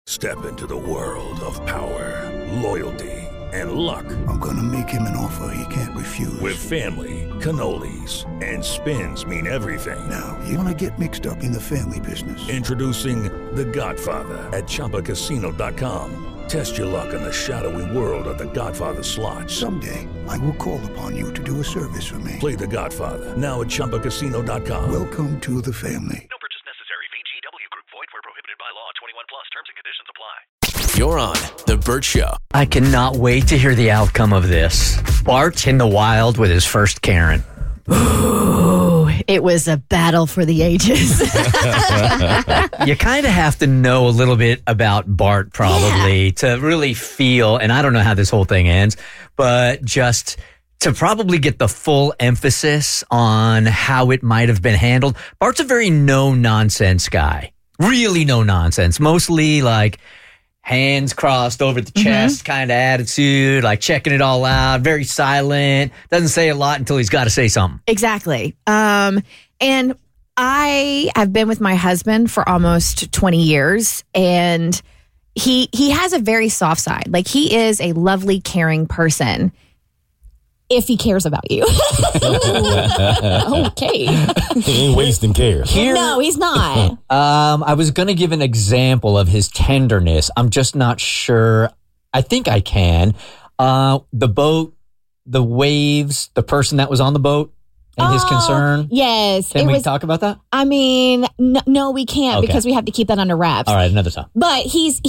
Step into the world of power, loyalty, and luck. I'm gonna make him an offer he can't refuse. With family, cannolis, and spins mean everything. Now, you wanna get mixed up in the family business. Introducing The Godfather at ChumbaCasino.com. Test your luck in the shadowy world of The Godfather slot. Someday, I will call upon you to do a service for me. Play The Godfather now at ChumbaCasino.com. Welcome to the family. No purchase necessary. VGW Group. Void where prohibited by law. 21 plus. Terms and conditions apply. You're on The Burt Show. I cannot wait to hear the outcome of this. Bart in the wild with his first Karen. Ooh, it was a battle for the ages. You kind of have to know a little bit about Bart probably to really feel, and I don't know how this whole thing ends, but just to probably get the full emphasis on how it might have been handled. Bart's a very no-nonsense guy. Really no-nonsense. Mostly like hands crossed over the chest kind of attitude, like checking it all out, very silent, doesn't say a lot until he's got to say something. Exactly. And I have been with my husband for almost 20 years, and he has a very soft side. Like, he is a lovely, caring person if he cares about you. Okay. He ain't wasting care. No, he's not. I was going to give an example of his tenderness. I'm just not sure. I think I can. The boat, the waves, the person that was on the boat and his concern. Yes. Can we talk about that? I mean, no, we can't because we have to keep that under wraps. All right, another time. But he's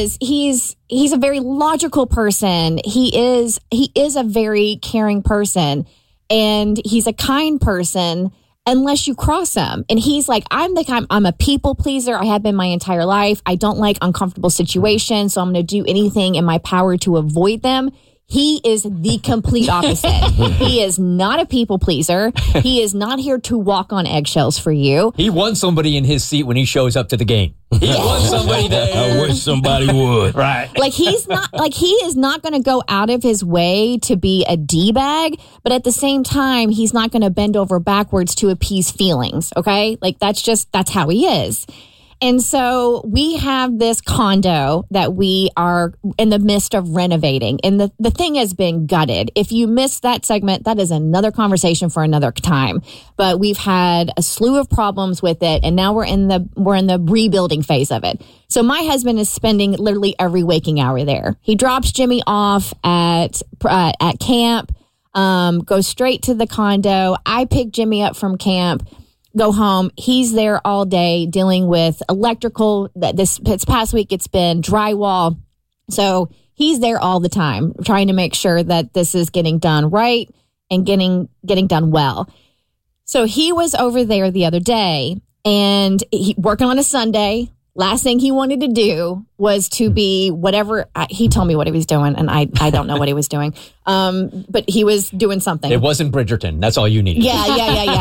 a very logical person. He is a very caring person, and he's a kind person unless you cross him. And he's like, I'm a people pleaser. I have been my entire life. I don't like uncomfortable situations, so I'm going to do anything in my power to avoid them. He is the complete opposite. He is not a people pleaser. He is not here to walk on eggshells for you. He wants somebody in his seat when he shows up to the game. He wants somebody there. I wish somebody would. Right. Like, he is not going to go out of his way to be a D-bag, but at the same time, he's not going to bend over backwards to appease feelings. Okay. Like, that's how he is. And so we have this condo that we are in the midst of renovating, and the thing has been gutted. If you missed that segment, that is another conversation for another time. But we've had a slew of problems with it, and now we're in the rebuilding phase of it. So my husband is spending literally every waking hour there. He drops Jimmy off at camp, goes straight to the condo. I pick Jimmy up from camp, go home. He's there all day dealing with electrical. This past week, it's been drywall. So he's there all the time trying to make sure that this is getting done right and getting done well. So he was over there the other day, and working on a Sunday. Last thing he wanted to do was to be whatever. He told me what he was doing, and I don't know what he was doing. But he was doing something. It wasn't Bridgerton. That's all you needed. Yeah.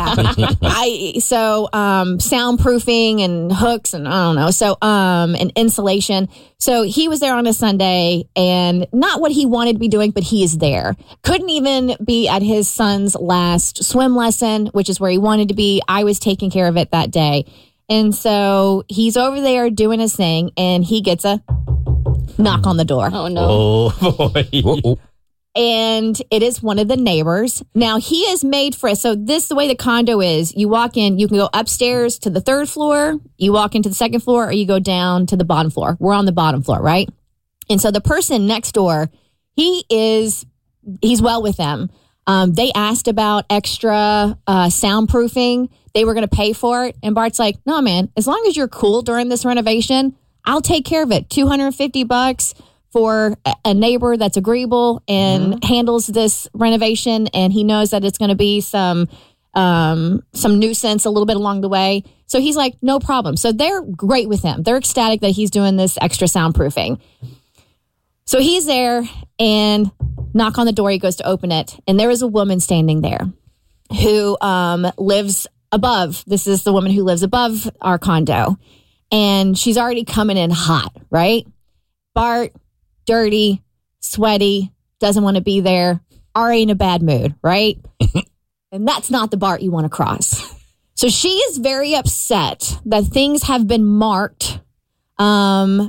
Soundproofing and hooks and I don't know. So, and insulation. So he was there on a Sunday, and not what he wanted to be doing, but he is there. Couldn't even be at his son's last swim lesson, which is where he wanted to be. I was taking care of it that day. And so he's over there doing his thing, and he gets a knock on the door. Oh, no. Oh, boy. And it is one of the neighbors. Now, he is made for it. So this is the way the condo is. You walk in, you can go upstairs to the third floor, you walk into the second floor, or you go down to the bottom floor. We're on the bottom floor, right? And so the person next door, he's well with them. They asked about extra soundproofing. They were going to pay for it. And Bart's like, no, man, as long as you're cool during this renovation, I'll take care of it. $250 for a neighbor that's agreeable and handles this renovation. And he knows that it's going to be some nuisance a little bit along the way. So he's like, no problem. So they're great with him. They're ecstatic that he's doing this extra soundproofing. So he's there, and knock on the door. He goes to open it, and there is a woman standing there who lives above. This is the woman who lives above our condo, and she's already coming in hot, right? Bart, dirty, sweaty, doesn't want to be there, already in a bad mood, right? And that's not the Bart you want to cross. So she is very upset that things have been marked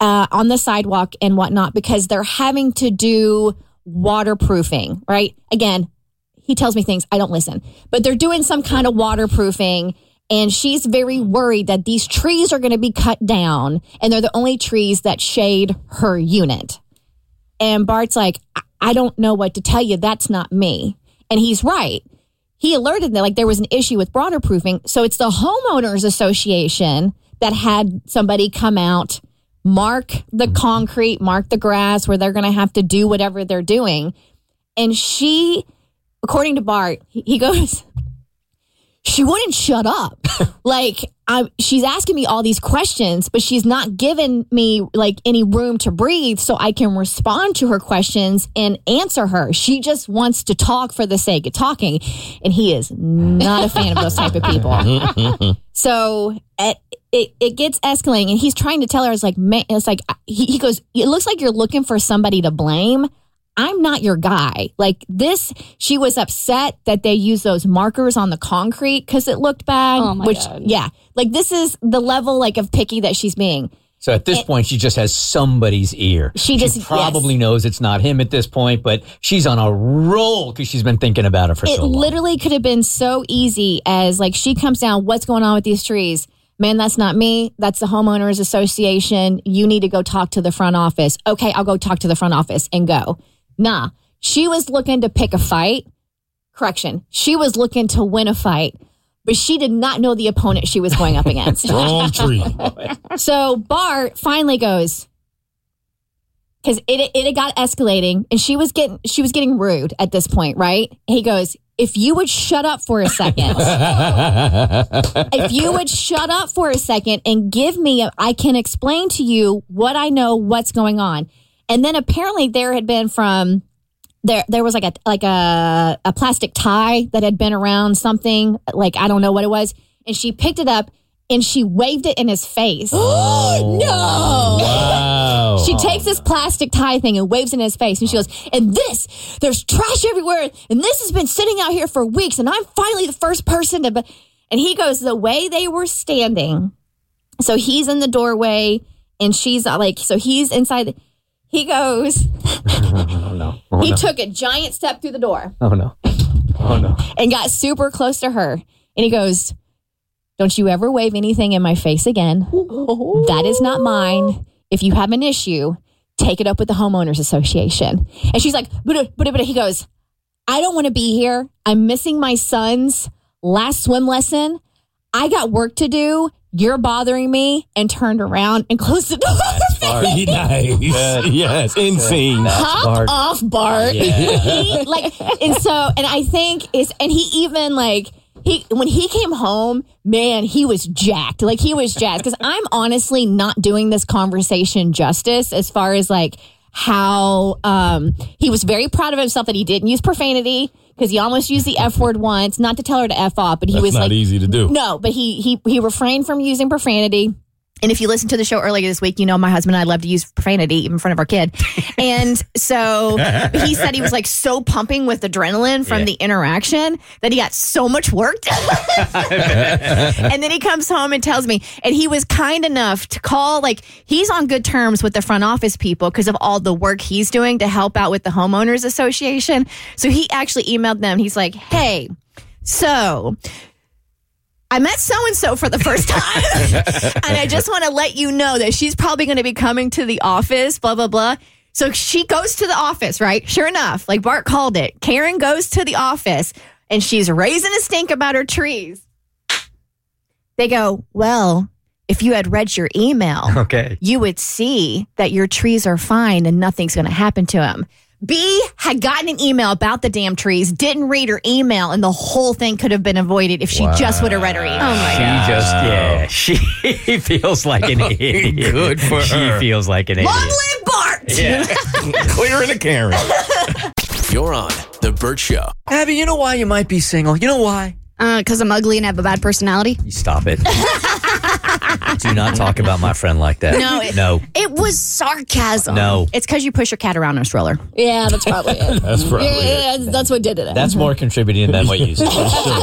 on the sidewalk and whatnot because they're having to do waterproofing, right? Again, he tells me things, I don't listen. But they're doing some kind of waterproofing, and she's very worried that these trees are going to be cut down, and they're the only trees that shade her unit. And Bart's like, I don't know what to tell you. That's not me. And he's right. He alerted that there was an issue with waterproofing. So it's the homeowners association that had somebody come out, mark the concrete, mark the grass where they're going to have to do whatever they're doing. And she, according to Bart, he goes, she wouldn't shut up. She's asking me all these questions, but she's not giving me any room to breathe so I can respond to her questions and answer her. She just wants to talk for the sake of talking. And he is not a fan of those type of people. So it gets escalating, and he's trying to tell her, he goes, it looks like you're looking for somebody to blame. I'm not your guy. She was upset that they used those markers on the concrete because it looked bad. Oh my God. Yeah. This is the level of picky that she's being. So at this point, she just has somebody's ear. She probably knows it's not him at this point, but she's on a roll because she's been thinking about it for so long. It literally could have been so easy as she comes down, what's going on with these trees? Man, that's not me. That's the homeowners association. You need to go talk to the front office. Okay, I'll go talk to the front office and go. Nah, she was looking to pick a fight. Correction. She was looking to win a fight, but she did not know the opponent she was going up against. Wrong tree. So Bart finally goes, because it got escalating, and she was getting rude at this point, right? He goes, if you would shut up for a second. If you would shut up for a second and give me, I can explain to you what I know, what's going on. And then apparently there had been there was a plastic tie that had been around something, I don't know what it was. And she picked it up and she waved it in his face. Oh, no. Wow. She takes this plastic tie thing and waves it in his face. And she goes, and there's trash everywhere. And this has been sitting out here for weeks. And I'm finally the first person to, and he goes, the way they were standing. So he's in the doorway and she's so he's inside. He goes, he took a giant step through the door. Oh, no. And got super close to her. And he goes, don't you ever wave anything in my face again. That is not mine. If you have an issue, take it up with the homeowners association. And she's like, but he goes, I don't want to be here. I'm missing my son's last swim lesson. I got work to do. You're bothering me, and turned around and closed the door. Nice. Yes, insane. Hop off, Bart. Yeah. And I think and he even when he came home, man, he was jacked. He was jazzed. Because I'm honestly not doing this conversation justice as far as how he was very proud of himself that he didn't use profanity. Because he almost used the F word once, not to tell her to F off, but That's not easy to do. No, but he refrained from using profanity. And if you listened to the show earlier this week, you know my husband and I love to use profanity even in front of our kid. And so he said he was so pumping with adrenaline from the interaction that he got so much work done. And then he comes home and tells me, and he was kind enough to call, he's on good terms with the front office people because of all the work he's doing to help out with the homeowners association. So he actually emailed them. He's like, hey, so I met so-and-so for the first time, and I just want to let you know that she's probably going to be coming to the office, blah, blah, blah. So she goes to the office, right? Sure enough, Bart called it. Karen goes to the office, and she's raising a stink about her trees. They go, well, if you had read your email, you would see that your trees are fine and nothing's going to happen to them. B had gotten an email about the damn trees, didn't read her email, and the whole thing could have been avoided if she just would have read her email. Oh my God. She feels like an idiot. Good for her. She feels like an idiot. Long live Bart! Yeah. Clearing a Karen. You're on The Bert Show. Abby, you know why you might be single? You know why? Because I'm ugly and have a bad personality. You stop it. do not talk about my friend like that. No. It was sarcasm. No. It's because you push your cat around in a stroller. Yeah, that's probably it. That's probably Yeah, that's what did it. That's more contributing than what you said.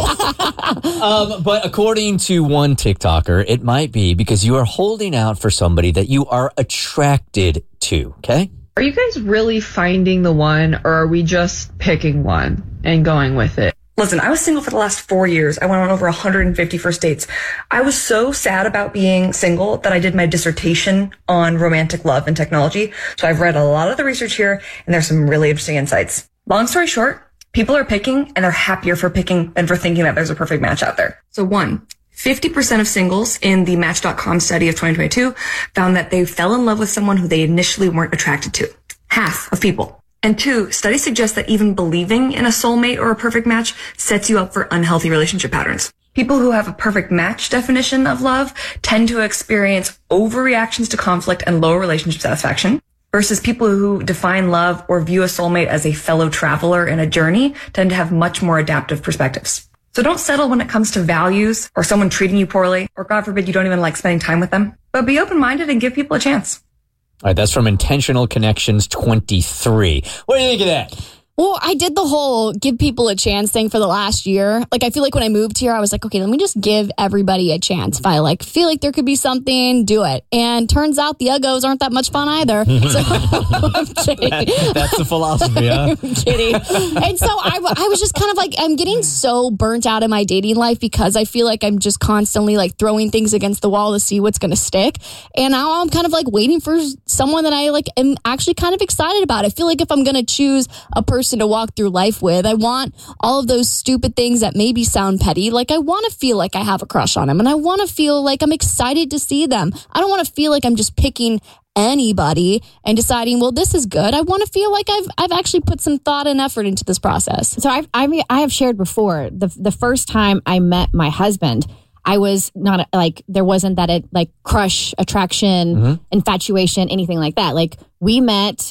But according to one TikToker, it might be because you are holding out for somebody that you are attracted to, okay? Are you guys really finding the one, or are we just picking one and going with it? Listen, I was single for the last 4 years. I went on over 150 first dates. I was so sad about being single that I did my dissertation on romantic love and technology. So I've read a lot of the research here, and there's some really interesting insights. Long story short, people are picking, and they're happier for picking than for thinking that there's a perfect match out there. So 50% of singles in the Match.com study of 2022 found that they fell in love with someone who they initially weren't attracted to. Half of people. And 2, studies suggest that even believing in a soulmate or a perfect match sets you up for unhealthy relationship patterns. People who have a perfect match definition of love tend to experience overreactions to conflict and lower relationship satisfaction, versus people who define love or view a soulmate as a fellow traveler in a journey tend to have much more adaptive perspectives. So don't settle when it comes to values or someone treating you poorly, or God forbid you don't even like spending time with them, but be open-minded and give people a chance. All right, that's from Intentional Connections 23. What do you think of that? Well, I did the whole give people a chance thing for the last year. Like, I feel like when I moved here, I was like, okay, let me just give everybody a chance. If I feel like there could be something, do it. And turns out the Uggos aren't that much fun either. So I'm kidding. That's the philosophy, huh? I'm kidding. And so I was just kind of like, I'm getting so burnt out in my dating life because I feel like I'm just constantly throwing things against the wall to see what's going to stick. And now I'm kind of waiting for someone that I am actually kind of excited about. I feel like if I'm going to choose a person to walk through life with, I want all of those stupid things that maybe sound petty. I want to feel like I have a crush on them, and I want to feel like I'm excited to see them. I don't want to feel like I'm just picking anybody and deciding, well, this is good. I want to feel like I've actually put some thought and effort into this process. So I have shared before, the first time I met my husband, I was not there wasn't that crush, attraction, infatuation, anything like that. We met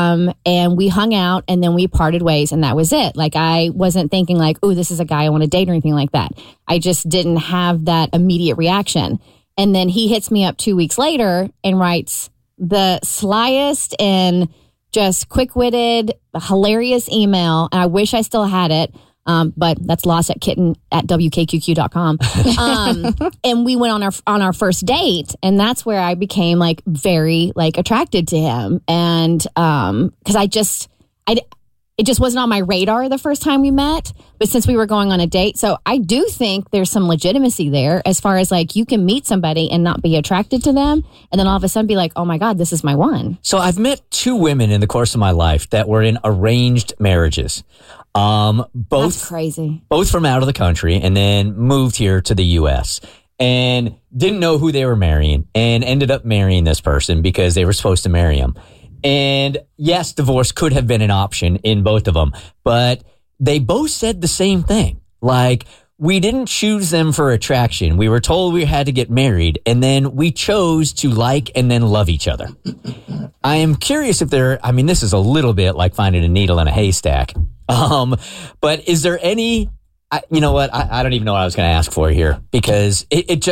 and we hung out, and then we parted ways, and that was it. I wasn't thinking oh, this is a guy I want to date or anything like that. I just didn't have that immediate reaction. And then he hits me up 2 weeks later and writes the slyest and just quick-witted, hilarious email. And I wish I still had it. But that's lost at kitten@wkqq.com. And we went on our first date, and that's where I became very attracted to him. And, cause it just wasn't on my radar the first time we met, but since we were going on a date, so I do think there's some legitimacy there as far as you can meet somebody and not be attracted to them. And then all of a sudden be like, oh my God, this is my one. So I've met 2 women in the course of my life that were in arranged marriages. That's crazy. Both from out of the country, and then moved here to the U.S. and didn't know who they were marrying, and ended up marrying this person because they were supposed to marry him. And yes, divorce could have been an option in both of them, but they both said the same thing. We didn't choose them for attraction. We were told we had to get married, and then we chose to and then love each other. I am curious if this is a little bit like finding a needle in a haystack. But is there any, you know what? I don't even know what I was going to ask for here, because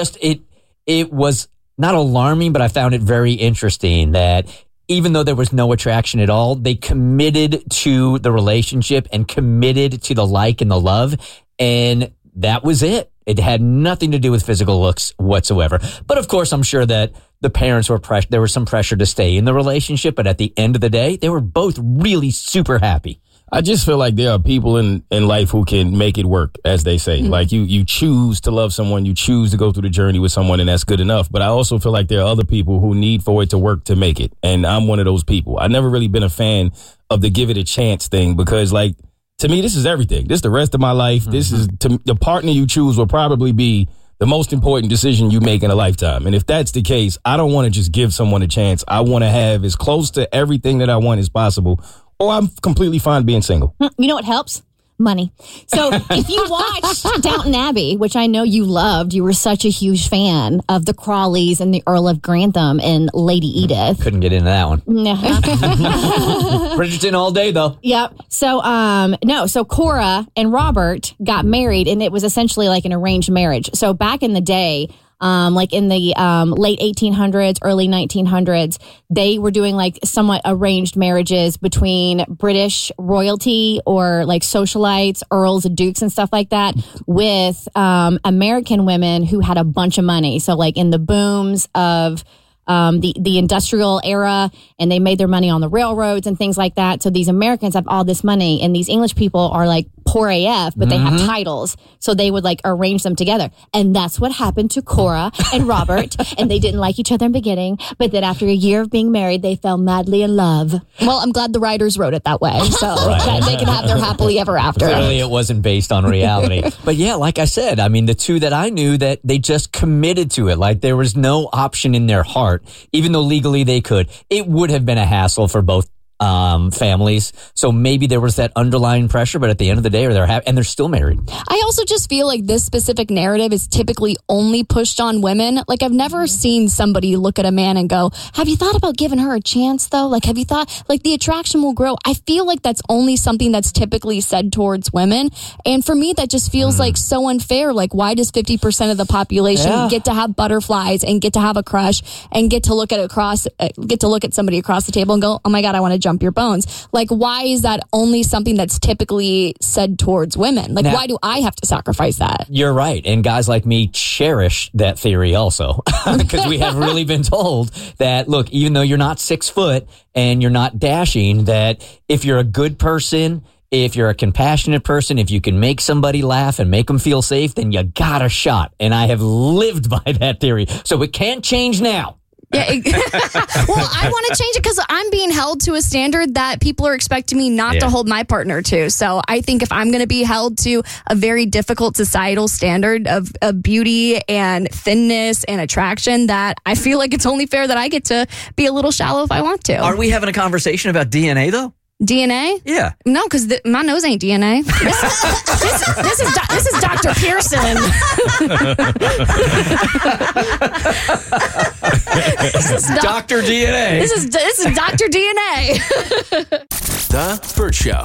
it was not alarming, but I found it very interesting that even though there was no attraction at all, they committed to the relationship and committed to the and the love. And that was it. It had nothing to do with physical looks whatsoever. But of course, I'm sure that the parents were there was some pressure to stay in the relationship. But at the end of the day, they were both really super happy. I just feel like there are people in life who can make it work, as they say. You choose to love someone, you choose to go through the journey with someone, and that's good enough. But I also feel like there are other people who need for it to work to make it. And I'm one of those people. I've never really been a fan of the give it a chance thing, because to me, this is everything. This is the rest of my life. This is the partner you choose will probably be the most important decision you make in a lifetime. And if that's the case, I don't want to just give someone a chance. I want to have as close to everything that I want as possible, or I'm completely fine being single. You know what helps? Money. So if you watched Downton Abbey, which I know you loved, you were such a huge fan of the Crawleys and the Earl of Grantham and Lady Edith. Couldn't get into that one. No. Bridgerton all day, though. Yep. So, so Cora and Robert got married, and it was essentially like an arranged marriage. So back in the day, like in the late 1800s, early 1900s, they were doing like somewhat arranged marriages between British royalty or like socialites, earls and dukes and stuff like that with American women who had a bunch of money. So like in the booms of the industrial era, and they made their money on the railroads and things like that. So these Americans have all this money, and these English people are like poor AF, but they have titles. So they would like arrange them together. And that's what happened to Cora and Robert. And they didn't like each other in the beginning, but then after a year of being married, they fell madly in love. Well, I'm glad the writers wrote it that way, so that they can have their happily ever after. Clearly it wasn't based on reality. But yeah, like I said, I mean, the two that I knew, that they just committed to it. Like there was no option in their heart, even though legally they could. It would have been a hassle for both families. So maybe there was that underlying pressure, but at the end of the day, and they're still married. I also just feel like this specific narrative is typically only pushed on women. Like I've never seen somebody look at a man and go, have you thought about giving her a chance though? Like, have you thought like the attraction will grow? I feel like that's only something that's typically said towards women. And for me, that just feels like so unfair. Like why does 50% of the population get to have butterflies and get to have a crush and get to look at somebody across the table and go, oh my God, I want to jump your bones. Like, why is that only something that's typically said towards women? Like, why do I have to sacrifice that? You're right. And guys like me cherish that theory also, because we have really been told that, look, even though you're not 6 foot and you're not dashing, that if you're a good person, if you're a compassionate person, if you can make somebody laugh and make them feel safe, then you got a shot. And I have lived by that theory. So it can't change now. Yeah. Well, I want to change it because I'm being held to a standard that people are expecting me not to hold my partner to. So I think if I'm going to be held to a very difficult societal standard of beauty and thinness and attraction, that I feel like it's only fair that I get to be a little shallow if I want to. Are we having a conversation about DNA though? DNA? Yeah. No, because my nose ain't DNA. This is Dr. Pearson. Dr. DNA. This is Dr. DNA. The Burt Show.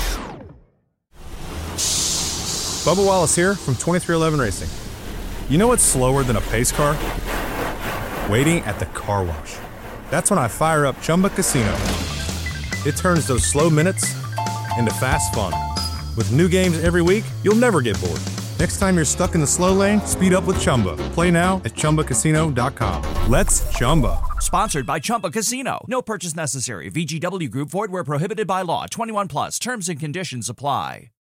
Bubba Wallace here from 2311 Racing. You know what's slower than a pace car? Waiting at the car wash. That's when I fire up Chumba Casino. It turns those slow minutes into fast fun. With new games every week, you'll never get bored. Next time you're stuck in the slow lane, speed up with Chumba. Play now at ChumbaCasino.com. Let's Chumba. Sponsored by Chumba Casino. No purchase necessary. VGW Group. Void where prohibited by law. 21 plus. Terms and conditions apply.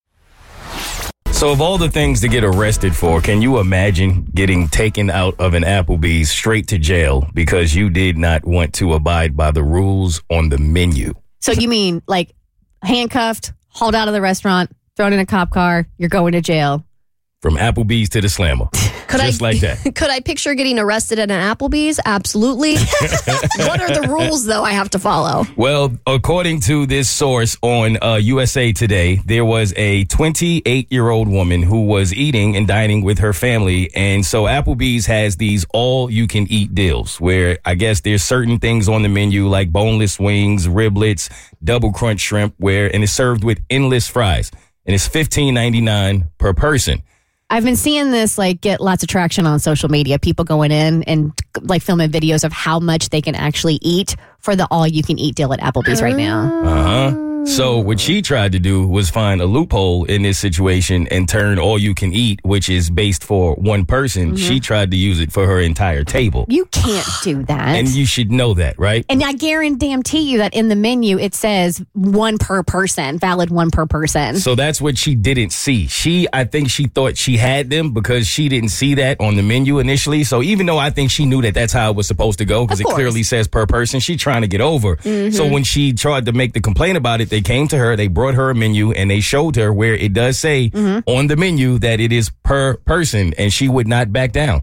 So of all the things to get arrested for, can you imagine getting taken out of an Applebee's straight to jail because you did not want to abide by the rules on the menu? So you mean like handcuffed, hauled out of the restaurant, thrown in a cop car, you're going to jail? From Applebee's to the Slammer. Just like that. Could I picture getting arrested at an Applebee's? Absolutely. What are the rules, though, I have to follow? Well, according to this source on USA Today, there was a 28-year-old woman who was eating and dining with her family. And so Applebee's has these all-you-can-eat deals where I guess there's certain things on the menu like boneless wings, riblets, double crunch shrimp, and it's served with endless fries. And it's $15.99 per person. I've been seeing this like get lots of traction on social media. People going in and like filming videos of how much they can actually eat for the all-you-can-eat deal at Applebee's right now. So what she tried to do was find a loophole in this situation and turn all you can eat, which is based for one person. She tried to use it for her entire table. You can't do that. And you should know that, right? And I guarantee you that in the menu, it says one per person, valid one per person. So that's what she didn't see. I think she thought she had them because she didn't see that on the menu initially. So even though I think she knew that that's how it was supposed to go, because it clearly says per person, she's trying to get over. So when she tried to make the complaint about it, they came to her, they brought her a menu, and they showed her where it does say on the menu that it is per person, and she would not back down.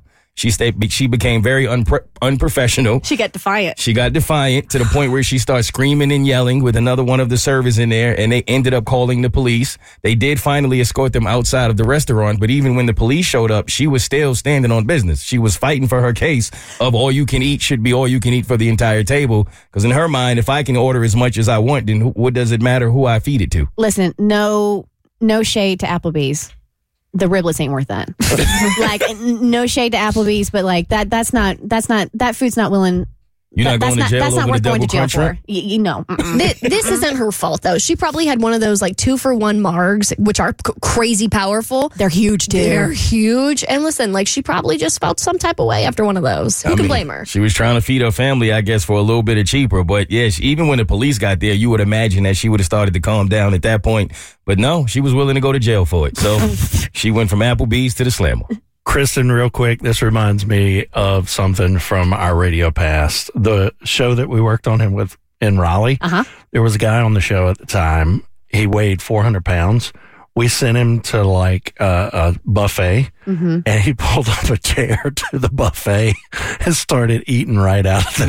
She became very unprofessional. She got defiant. She got defiant to the point where she started screaming and yelling with another one of the servers in there, and they ended up calling the police. They did finally escort them outside of the restaurant, but even when the police showed up, she was still standing on business. She was fighting for her case of all you can eat should be all you can eat for the entire table, because in her mind, if I can order as much as I want, then what does it matter who I feed it to? Listen, no shade to Applebee's. the riblets ain't worth that. Like, no shade to Applebee's, but like that's not that food's not willing. You're not going to jail that's over not the worth going double to jail crunch for. wrap? You know. This isn't her fault, though. She probably had one of those, like, 2-for-1 margs, which are crazy powerful. They're huge, too. They're huge. And listen, like, she probably just felt some type of way after one of those. Who can blame her? She was trying to feed her family, I guess, for a little bit of cheaper. But, yes, even when the police got there, you would imagine that she would have started to calm down at that point. But no, she was willing to go to jail for it. So she went from Applebee's to the Slammer. Kristen, real quick, this reminds me of something from our radio past. The show that we worked on him with in Raleigh, there was a guy on the show at the time. He weighed 400 pounds. We sent him to like a buffet, and he pulled up a chair to the buffet and started eating right out of the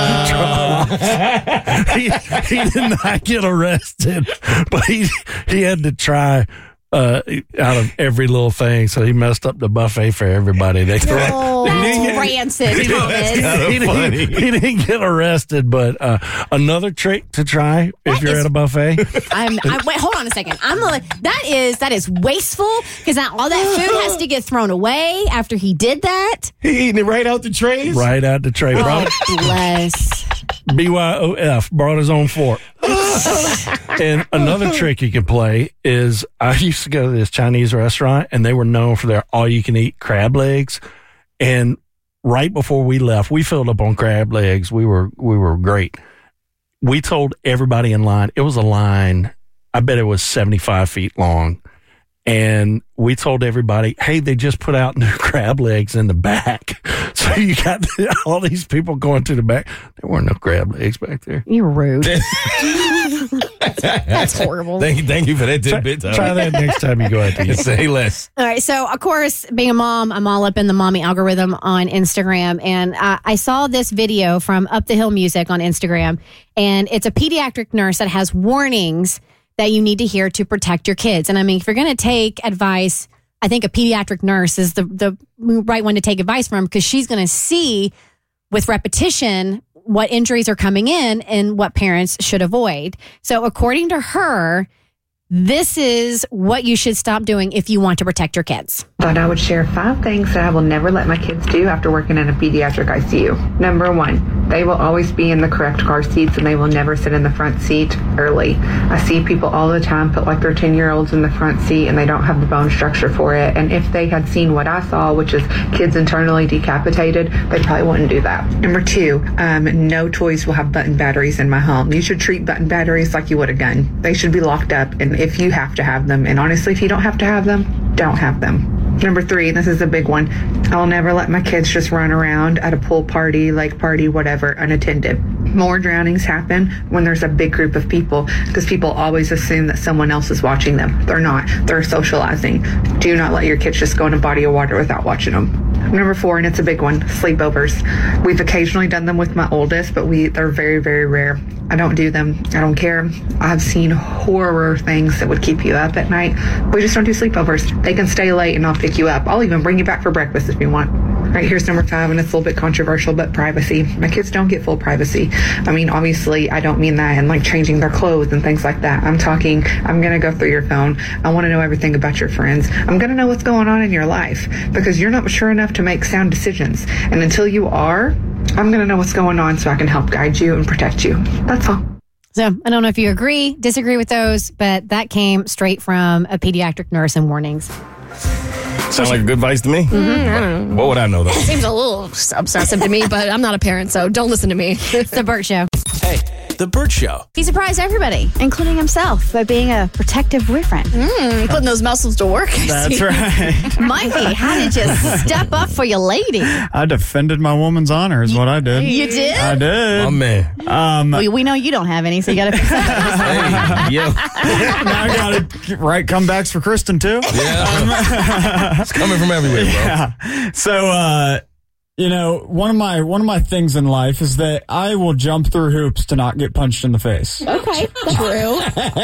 he did not get arrested, but he had to try out of every little thing, so he messed up the buffet for everybody. They That's rancid. He didn't get arrested, but another trick to try if you're at a buffet. Wait, hold on a second. That is wasteful because now all that food has to get thrown away after he did that. He eating it right out the trays? Right out the tray. Bless. BYOF, brought his own fork. And another trick you can play is I used to go to this Chinese restaurant, and they were known for their all-you-can-eat crab legs. And right before we left, we filled up on crab legs. We were great. We told everybody in line, it was a line, I bet it was 75 feet long. And we told everybody, hey, they just put out new crab legs in the back. So you got all these people going to the back. There weren't no crab legs back there. You're rude. That's horrible. Thank you for that tidbit. Try that next time you go out to eat. Say less. All right. So, of course, being a mom, I'm all up in the mommy algorithm on Instagram. And I saw this video from Up the Hill Music on Instagram. And it's a pediatric nurse that has warnings that you need to hear to protect your kids. And I mean, if you're going to take advice, I think a pediatric nurse is the right one to take advice from, because she's going to see with repetition what injuries are coming in and what parents should avoid. So according to her, this is what you should stop doing if you want to protect your kids. Thought I would share 5 things that I will never let my kids do after working in a pediatric ICU. Number 1, they will always be in the correct car seats and they will never sit in the front seat early. I see people all the time put like their 10-year-olds in the front seat and they don't have the bone structure for it. And if they had seen what I saw, which is kids internally decapitated, they probably wouldn't do that. Number 2, no toys will have button batteries in my home. You should treat button batteries like you would a gun. They should be locked up, and if you have to have them, and honestly, if you don't have to have them, don't have them. Number 3, this is a big one. I'll never let my kids just run around at a pool party, lake party, whatever, unattended. More drownings happen when there's a big group of people because people always assume that someone else is watching them. They're not. They're socializing. Do not let your kids just go in a body of water without watching them. Number 4, and it's a big one, sleepovers. We've occasionally done them with my oldest, but they're very, very rare. I don't do them. I don't care. I've seen horror things that would keep you up at night. We just don't do sleepovers. They can stay late and I'll pick you up. I'll even bring you back for breakfast if you want. All right, here's number 5, and it's a little bit controversial, but privacy. My kids don't get full privacy. I mean, obviously, I don't mean that and like changing their clothes and things like that. I'm talking, I'm going to go through your phone. I want to know everything about your friends. I'm going to know what's going on in your life because you're not mature enough to make sound decisions. And until you are, I'm going to know what's going on so I can help guide you and protect you. That's all. So I don't know if you agree, disagree with those, but that came straight from a pediatric nurse in warnings. Sound like good advice to me? I don't know. What would I know, though? It seems a little obsessive to me, but I'm not a parent, so don't listen to me. It's the Burt Show. Hey, The Burt Show. He surprised everybody, including himself, by being a protective boyfriend. Putting those muscles to work. That's right. Mikey, how did you step up for your lady? I defended my woman's honor is what I did. You did? I did. My man. We know you don't have any, so you got to fix that. Hey, yeah. Now I got to write comebacks for Kristen, too. Yeah. It's coming from everywhere, bro. Yeah. So, one of my things in life is that I will jump through hoops to not get punched in the face. Okay, true.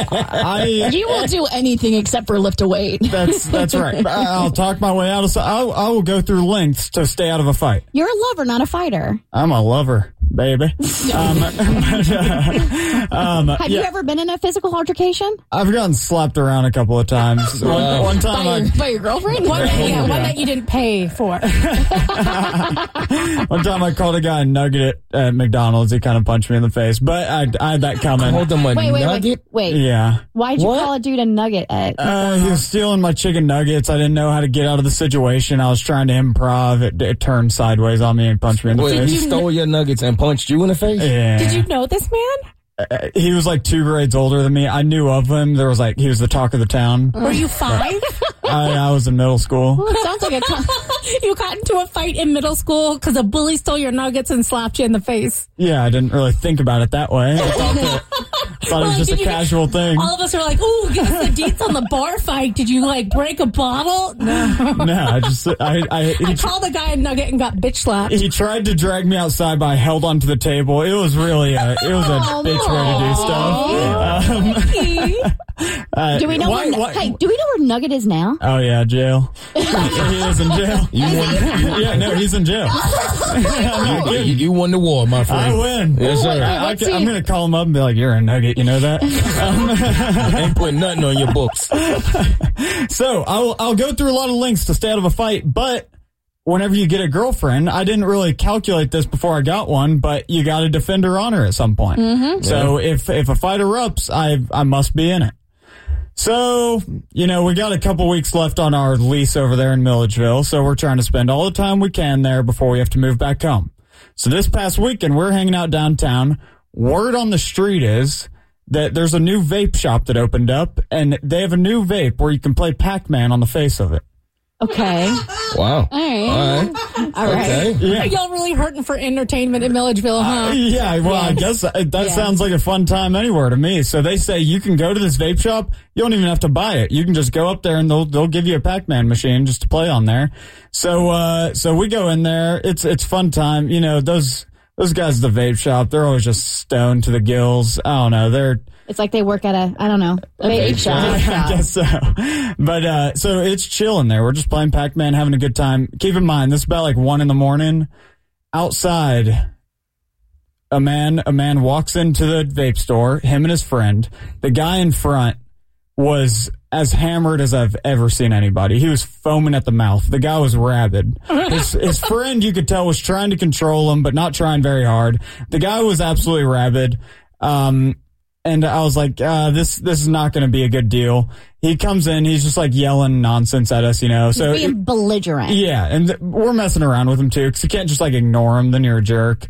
You will do anything except for lift a weight. That's right. I'll talk my way out of. I will go through lengths to stay out of a fight. You're a lover, not a fighter. I'm a lover. baby. Have you ever been in a physical altercation? I've gotten slapped around a couple of times. One time by your girlfriend? One that you didn't pay for. One time I called a guy a nugget at McDonald's. He kind of punched me in the face, but I had that coming. Called him a nugget? Wait. Yeah. Why'd you call a dude a nugget at he was stealing my chicken nuggets. I didn't know how to get out of the situation. I was trying to improv. It turned sideways on me and punched me in the face. He stole your nuggets and punched you in the face? Yeah. Did you know this man? He was like 2 grades older than me. I knew of him. He was the talk of the town. Were you 5? I was in middle school. Well, it sounds like you got into a fight in middle school because a bully stole your nuggets and slapped you in the face. Yeah, I didn't really think about it that way. I thought it was just a casual thing. All of us were like, "Ooh, give us the deets on the bar fight. Did you break a bottle?" No. No, I called the guy a nugget and got bitch slapped. He tried to drag me outside, but I held onto the table. It was really a bitch way to do stuff. do we know do we know where Nugget is now? Oh yeah, jail. He is in jail. He's in jail. You won the war, my friend. I win. Yes, sir. I'm going to call him up and be like, "You're a nugget, you know that?" Ain't putting nothing on your books. So I'll go through a lot of links to stay out of a fight, but whenever you get a girlfriend, I didn't really calculate this before I got one, but you got to defend her honor at some point. Mm-hmm. So if a fight erupts, I must be in it. So, we got a couple weeks left on our lease over there in Milledgeville, so we're trying to spend all the time we can there before we have to move back home. So this past weekend, we're hanging out downtown. Word on the street is that there's a new vape shop that opened up, and they have a new vape where you can play Pac-Man on the face of it. Okay. Wow. All right. Okay. Yeah. Y'all really hurting for entertainment in Milledgeville, huh? Yeah, well, I guess that sounds like a fun time anywhere to me. So they say you can go to this vape shop. You don't even have to buy it. You can just go up there and they'll give you a Pac-Man machine just to play on there. So we go in there. It's fun time. Those guys at the vape shop, they're always just stoned to the gills. I don't know. It's like they work at a vape shop. I guess so. But, so it's chill in there. We're just playing Pac-Man, having a good time. Keep in mind, this is about 1 a.m. Outside, a man walks into the vape store, him and his friend. The guy in front was as hammered as I've ever seen anybody. He was foaming at the mouth. The guy was rabid. His friend, you could tell, was trying to control him, but not trying very hard. The guy was absolutely rabid. And I was like, this is not going to be a good deal. He comes in, he's just yelling nonsense at us, So he's being belligerent. Yeah, and we're messing around with him too, because you can't just ignore him. Then you're a jerk.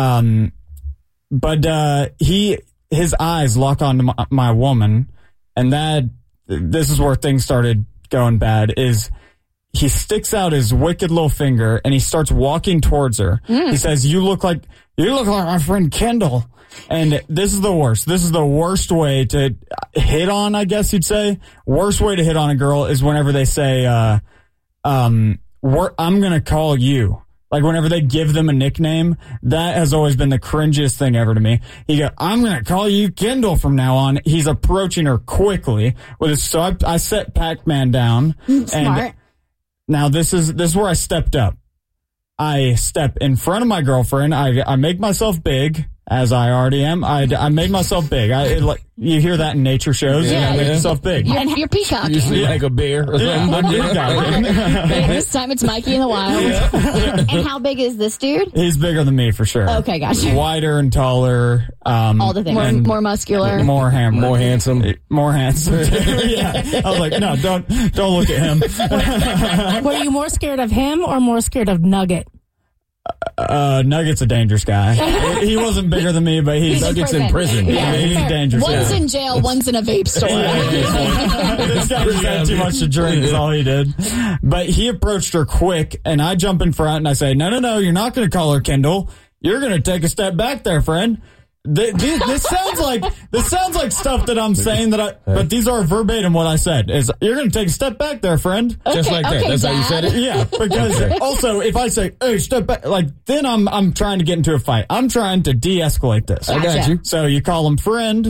But his eyes lock onto my woman, and this is where things started going bad. Is he sticks out his wicked little finger and he starts walking towards her. He says, "You look like my friend Kendall." And this is the worst. This is the worst way to hit on, I guess you'd say. Worst way to hit on a girl is whenever they say, I'm going to call you. Whenever they give them a nickname, that has always been the cringiest thing ever to me. He goes, "I'm going to call you Kendall from now on." He's approaching her quickly with his, so I set Pac-Man down. Smart. And now this is where I stepped up. I step in front of my girlfriend. I make myself big, as I already am. I made myself big. You hear that in nature shows. Yeah, you make yourself big. You're peacocking. You see like a bear or something. This time it's Mikey in the wild. And how big is this dude? He's bigger than me for sure. Okay, gotcha. Wider and taller. All the things. More muscular. More hammered. More handsome. More handsome. Yeah. I was like, no, don't look at him. Were you more scared of him or more scared of Nugget? Nugget's a dangerous guy. He wasn't bigger than me, but Nugget's in prison. Yeah, he's dangerous. One's in jail, one's in a vape store. This guy just had too much to drink is all he did. But he approached her quick, and I jump in front and I say, no, you're not going to call her Kendall. You're going to take a step back there, friend. This sounds like stuff that I'm saying but these are verbatim what I said is you're going to take a step back there, friend. Just like that. That's Dad. how you said it? Yeah, because also if I say, "Hey, step back," then I'm trying to get into a fight. I'm trying to de-escalate this. I got you. So you call him friend,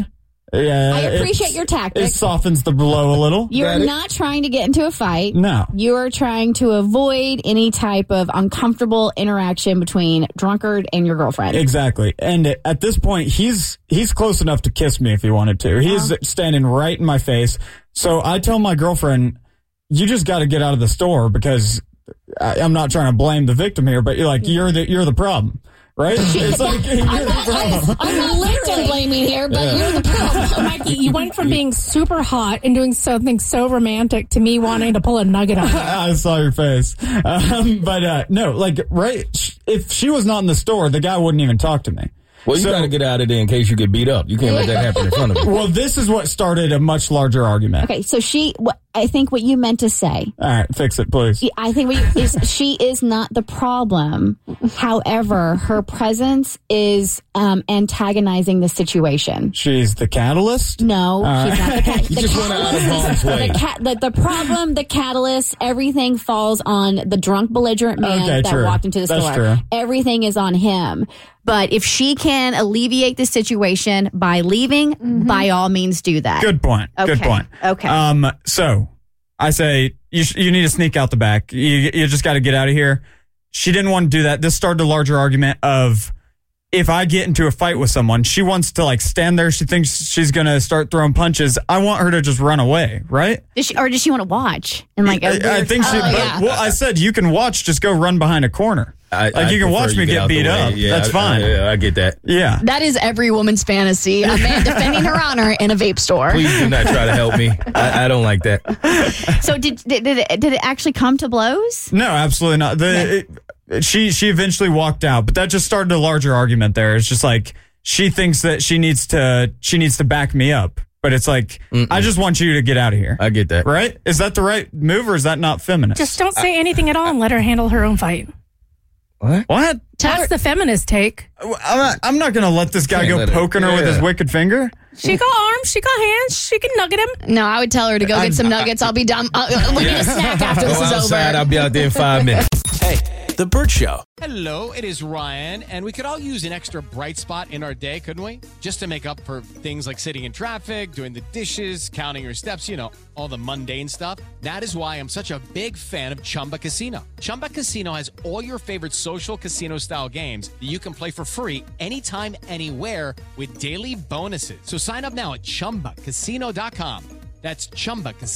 Yeah, I appreciate your tactic. It softens the blow a little. You're not trying to get into a fight. No. You're trying to avoid any type of uncomfortable interaction between drunkard and your girlfriend. Exactly. And at this point, he's close enough to kiss me if he wanted to. He's standing right in my face. So I tell my girlfriend, you just got to get out of the store because I'm not trying to blame the victim here, but you're the problem. Right? It's like, you're the problem. I'm not literally blaming here, but you're the problem. Mikey, you went from being super hot and doing something so romantic to me wanting to pull a nugget on you. I saw your face. No, like, right, if she was not in the store, the guy wouldn't even talk to me. Well, you got to get out of there in case you get beat up. You can't let that happen in front of you. Well, this is what started a much larger argument. Okay, so I think what you meant to say. All right, fix it, please. I think she is not the problem. However, her presence is antagonizing the situation. She's the catalyst? No, she's not the catalyst. You just went out of harm's way. The problem, the catalyst, everything falls on the drunk, belligerent man that walked into the store. True. Everything is on him. But if she can alleviate the situation by leaving, by all means do that. Good point. Okay. Good point. Okay. So I say you need to sneak out the back. You just got to get out of here. She didn't want to do that. This started a larger argument of if I get into a fight with someone, she wants to like stand there. She thinks she's going to start throwing punches. I want her to just run away, right? Does she want to watch? And like, I think she. Well, I said you can watch. Just go run behind a corner. You can watch me get beat up. Yeah, that's fine. I get that. Yeah. That is every woman's fantasy. A man defending her honor in a vape store. Please do not try to help me. I don't like that. So did it actually come to blows? No, absolutely not. She eventually walked out, but that just started a larger argument there. It's just like she thinks that she needs to back me up. But it's like, I just want you to get out of here. I get that. Right? Is that the right move or is that not feminist? Just don't say anything at all and let her handle her own fight. What? That's the feminist take. I'm not going to let this guy go poking her with his wicked finger. She got arms, she got hands, she can nugget him. No, I would tell her to go get some nuggets. I'll be done. We'll get a snack after this is outside, over. I'll be out there in 5 minutes. Hey, The Burt Show. Hello, it is Ryan, and we could all use an extra bright spot in our day, couldn't we? Just to make up for things like sitting in traffic, doing the dishes, counting your steps, all the mundane stuff. That is why I'm such a big fan of Chumba Casino. Chumba Casino has all your favorite social casino-style games that you can play for free anytime, anywhere with daily bonuses. So sign up now at ChumbaCasino.com. That's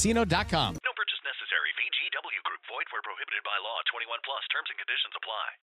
ChumbaCasino.com. No purchase necessary. VGW Group. Void where prohibited by law. 21 plus. Terms and conditions apply.